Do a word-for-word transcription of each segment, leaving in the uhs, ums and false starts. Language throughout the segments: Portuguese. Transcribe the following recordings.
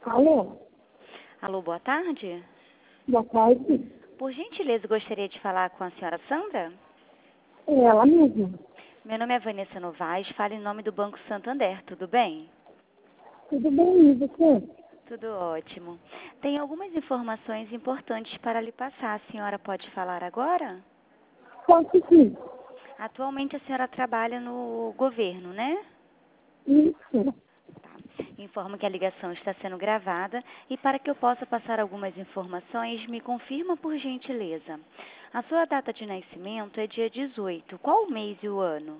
Alô, Alô, boa tarde. boa tarde. Por gentileza, gostaria de falar com a senhora Sandra? É ela mesma. Meu nome é Vanessa Novaes, falo em nome do Banco Santander, tudo bem? Tudo bem, e você? Tudo ótimo. Tem algumas informações importantes para lhe passar. A senhora pode falar agora? Posso sim. Atualmente a senhora trabalha no governo, né? Isso. Tá. Informo que a ligação está sendo gravada e para que eu possa passar algumas informações, me confirma por gentileza. A sua data de nascimento é dia dezoito. Qual o mês e o ano?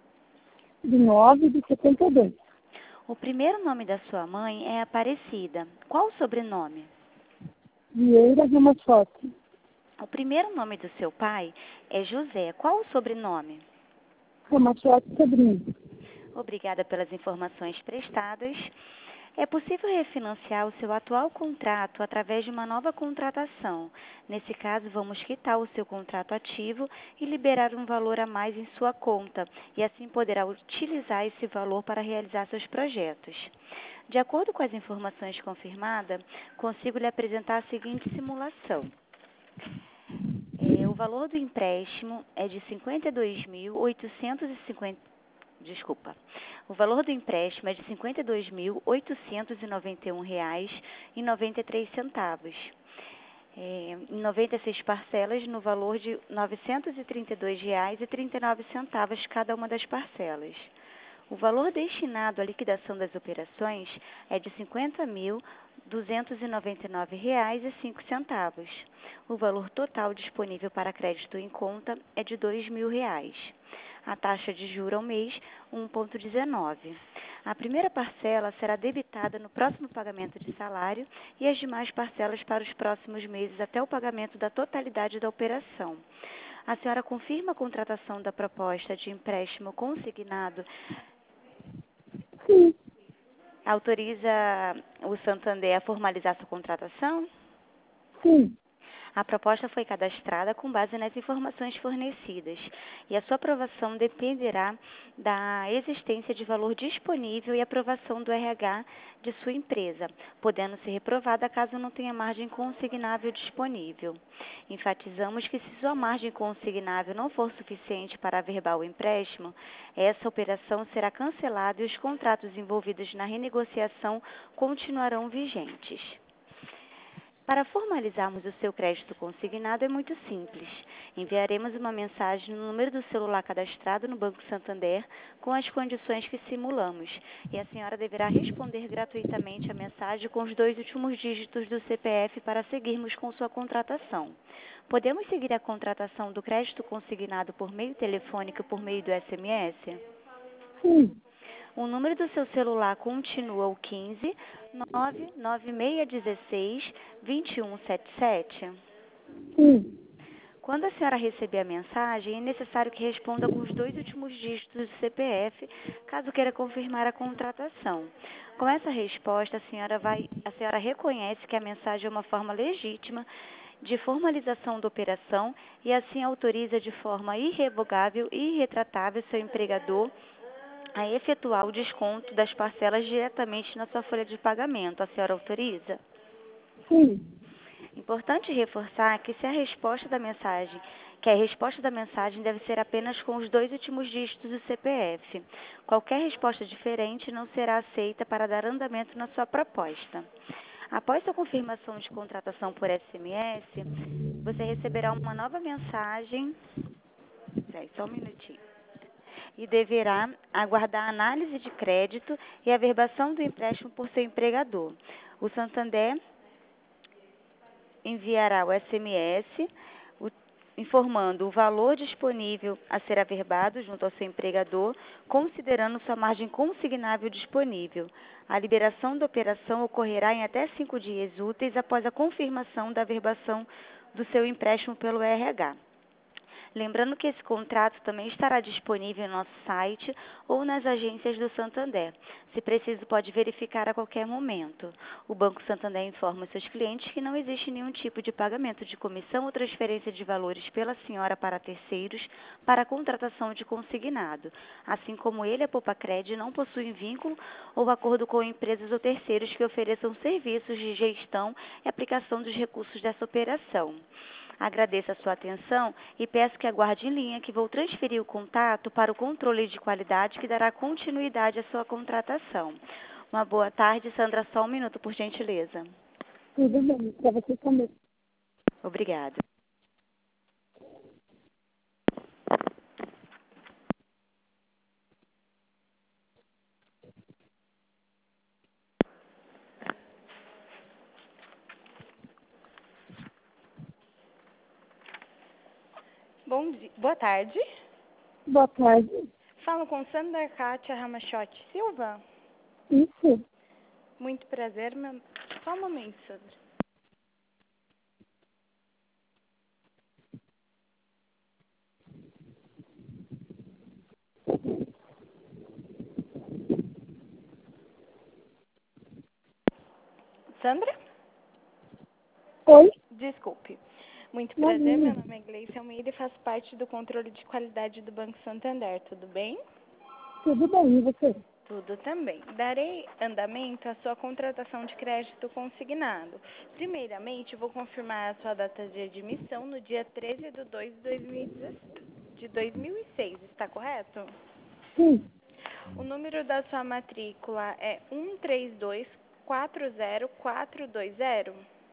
De nove de setenta e dois. O primeiro nome da sua mãe é Aparecida. Qual o sobrenome? Vieira Ramachotti. O primeiro nome do seu pai é José. Qual o sobrenome? Ramachotti Sobrinho. Obrigada pelas informações prestadas. É possível refinanciar o seu atual contrato através de uma nova contratação. Nesse caso, vamos quitar o seu contrato ativo e liberar um valor a mais em sua conta, e assim poderá utilizar esse valor para realizar seus projetos. De acordo com as informações confirmadas, consigo lhe apresentar a seguinte simulação. É, o valor do empréstimo é de cinquenta e dois mil oitocentos e cinquenta. Desculpa. O valor do empréstimo é de cinquenta e dois mil oitocentos e noventa e um reais e noventa e três centavos. É, em noventa e seis parcelas no valor de novecentos e trinta e dois reais e trinta e nove centavos cada uma das parcelas. O valor destinado à liquidação das operações é de cinquenta mil duzentos e noventa e nove reais e cinco centavos. O valor total disponível para crédito em conta é de dois mil reais. A taxa de juros ao mês, um vírgula dezenove. A primeira parcela será debitada no próximo pagamento de salário e as demais parcelas para os próximos meses até o pagamento da totalidade da operação. A senhora confirma a contratação da proposta de empréstimo consignado? Sim, Autoriza o Santander a formalizar sua contratação? sim. A proposta foi cadastrada com base nas informações fornecidas e a sua aprovação dependerá da existência de valor disponível e aprovação do R H de sua empresa, podendo ser reprovada caso não tenha margem consignável disponível. Enfatizamos que se sua margem consignável não for suficiente para averbar o empréstimo, essa operação será cancelada e os contratos envolvidos na renegociação continuarão vigentes. Para formalizarmos o seu crédito consignado é muito simples. Enviaremos uma mensagem no número do celular cadastrado no Banco Santander com as condições que simulamos. E a senhora deverá responder gratuitamente a mensagem com os dois últimos dígitos do C P F para seguirmos com sua contratação. Podemos seguir a contratação do crédito consignado por meio telefônico e por meio do S M S? Sim. O número do seu celular continua o quinze, nove nove seis um seis, dois um sete sete? Sim. Quando a senhora receber a mensagem, é necessário que responda com os dois últimos dígitos do C P F, caso queira confirmar a contratação. Com essa resposta, a senhora, vai, a senhora reconhece que a mensagem é uma forma legítima de formalização da operação e assim autoriza de forma irrevogável e irretratável seu empregador a efetuar o desconto das parcelas diretamente na sua folha de pagamento. A senhora autoriza? Sim. Importante reforçar que se a resposta da mensagem, que a resposta da mensagem deve ser apenas com os dois últimos dígitos do C P F. Qualquer resposta diferente não será aceita para dar andamento na sua proposta. Após sua confirmação de contratação por S M S, você receberá uma nova mensagem. Peraí, só um minutinho. E deverá aguardar a análise de crédito e a verbação do empréstimo por seu empregador. O Santander enviará o S M S o, informando o valor disponível a ser averbado junto ao seu empregador, considerando sua margem consignável disponível. A liberação da operação ocorrerá em até cinco dias úteis após a confirmação da averbação do seu empréstimo pelo R H. Lembrando que esse contrato também estará disponível no nosso site ou nas agências do Santander. Se preciso, pode verificar a qualquer momento. O Banco Santander informa seus clientes que não existe nenhum tipo de pagamento de comissão ou transferência de valores pela senhora para terceiros para a contratação de consignado. Assim como ele, a Poupa-Cred não possui vínculo ou acordo com empresas ou terceiros que ofereçam serviços de gestão e aplicação dos recursos dessa operação. Agradeço a sua atenção e peço que aguarde em linha que vou transferir o contato para o controle de qualidade que dará continuidade à sua contratação. Uma boa tarde, Sandra. Só um minuto, por gentileza. Tudo bem, para você também. Obrigada. Bom dia. Boa tarde. Boa tarde. Falo com Sandra Kátia Ramachotti Silva. Isso. Muito prazer. Meu... Só um momento, Sandra. Sandra? Oi? Desculpe. Muito prazer. Imagina. Meu nome é Gleice Almeida e faço parte do controle de qualidade do Banco Santander. Tudo bem? Tudo bem, e você? Tudo também. Darei andamento à sua contratação de crédito consignado. Primeiramente, vou confirmar a sua data de admissão no dia treze de dois de dois mil e dezesseis, de dois mil e seis, está correto? Sim. O número da sua matrícula é um três dois quatro zero quatro dois zero?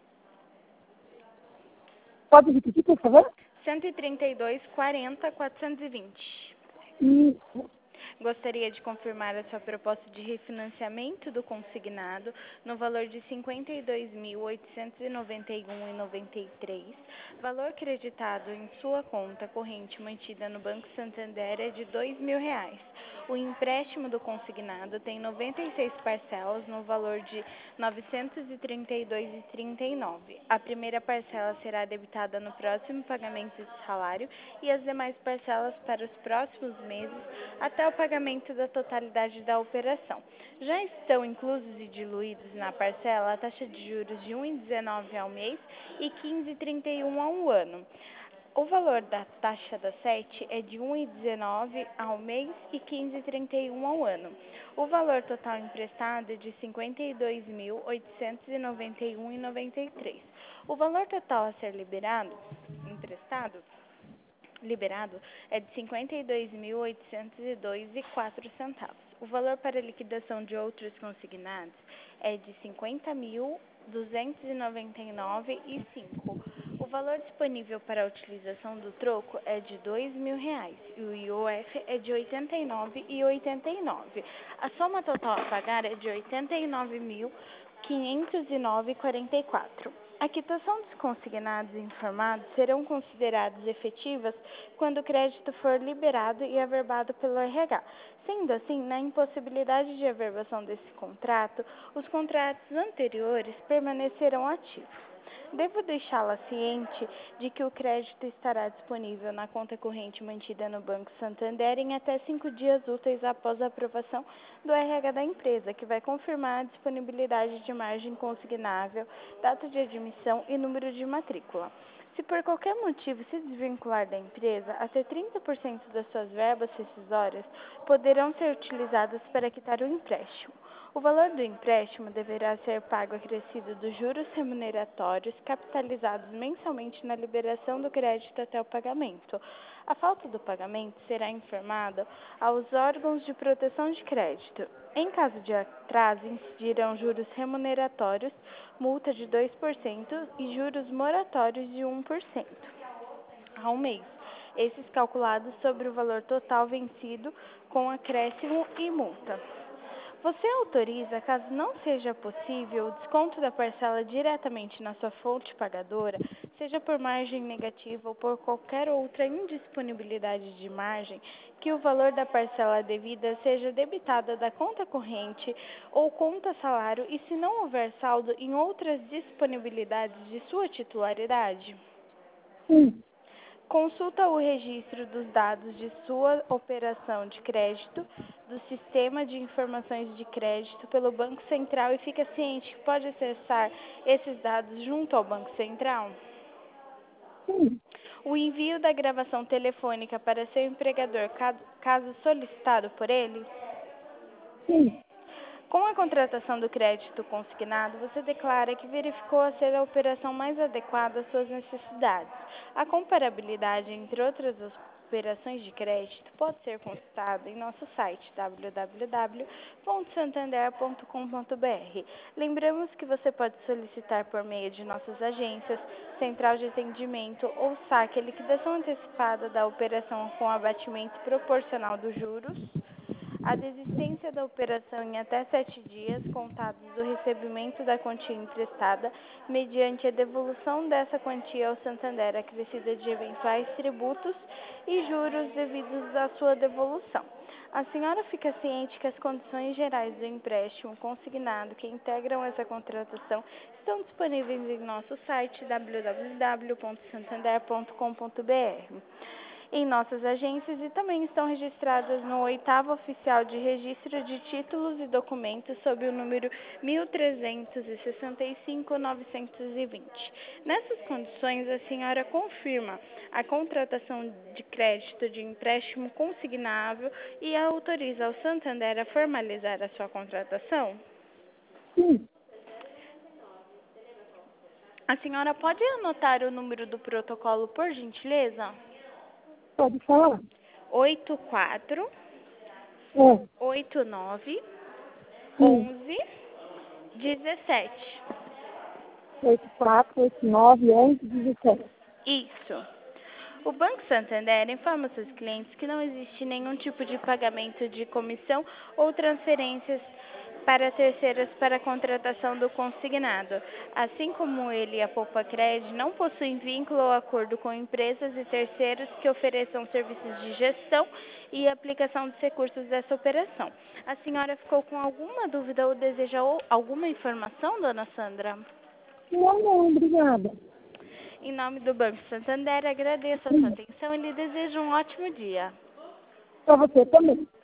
Pode repetir, por favor? cento e trinta e dois, quarenta, quatrocentos e vinte. Isso. Gostaria de confirmar a sua proposta de refinanciamento do consignado no valor de cinquenta e dois mil, oitocentos e noventa e um reais e noventa e três centavos. Valor creditado em sua conta corrente mantida no Banco Santander é de dois mil reais. O empréstimo do consignado tem noventa e seis parcelas no valor de novecentos e trinta e dois reais e trinta e nove centavos. A primeira parcela será debitada no próximo pagamento de salário e as demais parcelas para os próximos meses até o pagamento da totalidade da operação. Já estão inclusos e diluídos na parcela a taxa de juros de um vírgula dezenove ao mês e quinze vírgula trinta e um ao ano. O valor da taxa da sete é de um vírgula dezenove ao mês e quinze vírgula trinta e um ao ano. O valor total emprestado é de cinquenta e dois mil, oitocentos e noventa e um reais e noventa e três centavos. O valor total a ser liberado, emprestado, liberado é de cinquenta e dois mil, oitocentos e dois reais e quatro centavos. O valor para liquidação de outros consignados é de cinquenta mil, duzentos e noventa e nove reais e cinco centavos. O valor disponível para a utilização do troco é de dois mil reais e o I O F é de oitenta e nove reais e oitenta e nove centavos. A soma total a pagar é de oitenta e nove mil, quinhentos e nove reais e quarenta e quatro centavos. A quitação dos consignados informados serão consideradas efetivas quando o crédito for liberado e averbado pelo R H. Sendo assim, na impossibilidade de averbação desse contrato, os contratos anteriores permanecerão ativos. Devo deixá-la ciente de que o crédito estará disponível na conta corrente mantida no Banco Santander em até cinco dias úteis após a aprovação do R H da empresa, que vai confirmar a disponibilidade de margem consignável, data de admissão e número de matrícula. Se por qualquer motivo se desvincular da empresa, até trinta por cento das suas verbas rescisórias poderão ser utilizadas para quitar o empréstimo. O valor do empréstimo deverá ser pago acrescido dos juros remuneratórios capitalizados mensalmente na liberação do crédito até o pagamento. A falta do pagamento será informada aos órgãos de proteção de crédito. Em caso de atraso, incidirão juros remuneratórios, multa de dois por cento e juros moratórios de um por cento ao mês. Esses calculados sobre o valor total vencido com acréscimo e multa. Você autoriza, caso não seja possível, o desconto da parcela diretamente na sua fonte pagadora, seja por margem negativa ou por qualquer outra indisponibilidade de margem, que o valor da parcela devida seja debitada da conta corrente ou conta salário e se não houver saldo em outras disponibilidades de sua titularidade? Sim. Consulta o registro dos dados de sua operação de crédito do Sistema de Informações de Crédito pelo Banco Central e fica ciente que pode acessar esses dados junto ao Banco Central. Sim. O envio da gravação telefônica para seu empregador, caso solicitado por ele. Sim. Com a contratação do crédito consignado, você declara que verificou a ser a operação mais adequada às suas necessidades. A comparabilidade entre outras operações de crédito pode ser consultada em nosso site w w w ponto santander ponto com ponto b r. Lembramos que você pode solicitar por meio de nossas agências, central de atendimento ou saque a liquidação antecipada da operação com abatimento proporcional dos juros, a desistência da operação em até sete dias contados do recebimento da quantia emprestada, mediante a devolução dessa quantia ao Santander acrescida de eventuais tributos e juros devidos à sua devolução. A senhora fica ciente que as condições gerais do empréstimo consignado que integram essa contratação estão disponíveis em nosso site w w w ponto santander ponto com ponto b r. Em nossas agências e também estão registradas no oitavo Oficial de Registro de Títulos e Documentos sob o número mil trezentos e sessenta e cinco, novecentos e vinte. Nessas condições, a senhora confirma a contratação de crédito de empréstimo consignável e autoriza ao Santander a formalizar a sua contratação? Sim. A senhora pode anotar o número do protocolo, por gentileza? Pode falar? oito quatro É. oito nove Sim. onze dezessete. oito quatro oito nove onze dezessete. Isso. O Banco Santander informa seus clientes que não existe nenhum tipo de pagamento de comissão ou transferências para terceiros para a contratação do consignado. Assim como ele e a Poupa-Cred não possuem vínculo ou acordo com empresas e terceiros que ofereçam serviços de gestão e aplicação dos recursos dessa operação. A senhora ficou com alguma dúvida ou deseja alguma informação, dona Sandra? Não, não, obrigada. Em nome do Banco Santander, agradeço a sua atenção e lhe desejo um ótimo dia. Para você também.